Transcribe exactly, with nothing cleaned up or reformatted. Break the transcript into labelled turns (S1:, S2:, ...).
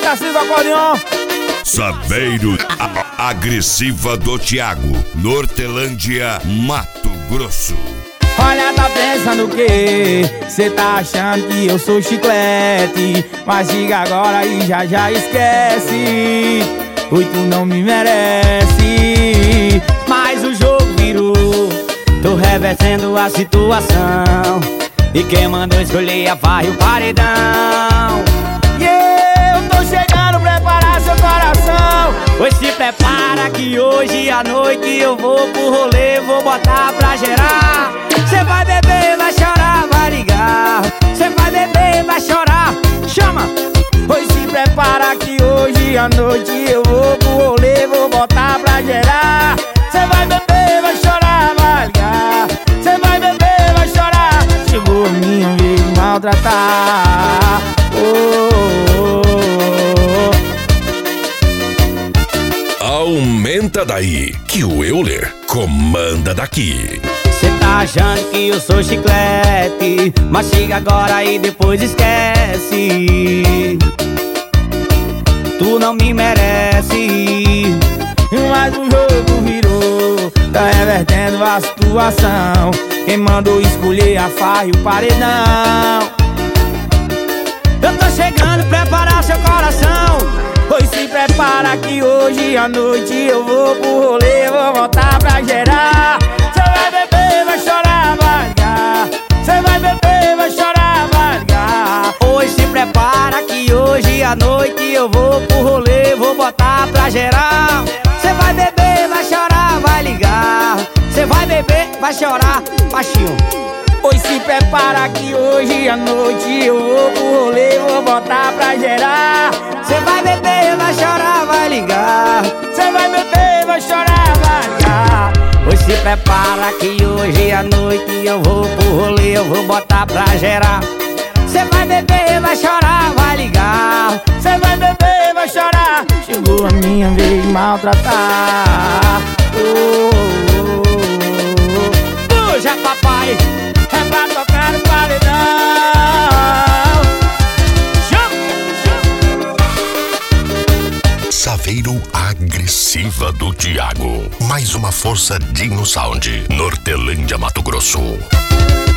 S1: pedacinho do acordeon.
S2: Saveiro a- agressiva do Thiago, Nortelândia, Mato Grosso.
S1: Olha, tá pensando o quê? Cê tá achando que eu sou chiclete, mas diga agora e já já esquece. Oi, tu não me merece. Mas o jogo virou, tô revertendo a situação, e quem mandou escolher a farra e o paredão. E eu tô chegando, preparar seu coração. Pois se prepara que hoje à noite eu vou pro rolê, vou botar pra gerar. Cê vai beber, vai chorar, vai ligar. Cê vai beber, vai chorar, chama. Pois se prepara que hoje à noite eu vou pro rolê, vou botar pra gerar. Cê vai beber, vai chorar, vai ligar. Cê vai beber, vai chorar. Chegou a minha vez de maltratar. Oh, oh, oh.
S2: Aumenta daí, que o Euler comanda daqui.
S1: Cê tá achando que eu sou chiclete, mas chega agora e depois esquece. Tu não me merece. Mas o jogo virou, tá revertendo a situação. Quem mandou escolher a farra e o paredão. Eu tô chegando, preparar seu coração. Pois se prepara que hoje à noite eu vou pro rolê, vou voltar pra gerar. Cê vai beber, vai chorar, vai ligar. Cê vai beber, vai chorar, vai ligar. Pois se prepara que hoje à noite eu vou pro rolê, vou botar pra gerar. Cê vai beber, vai chorar, vai ligar. Cê vai beber, vai chorar, baixinho. Pois se prepara que hoje à noite eu vou pro rolê, vou botar pra gerar. Cê vai beber, vai chorar, vai ligar. Cê vai beber, vai chorar, vai ligar. Pois se prepara que hoje à noite eu vou pro rolê, eu vou botar pra gerar. Cê vai beber, vai chorar, vai ligar. Cê vai beber, vai chorar. Chegou a minha vez de maltratar. Oh, oh, oh. Puxa, papai, é pra tocar no paredão.
S2: Saveiro agressiva do Thiago. Mais uma força Dino Sound, Nortelândia, Mato Grosso.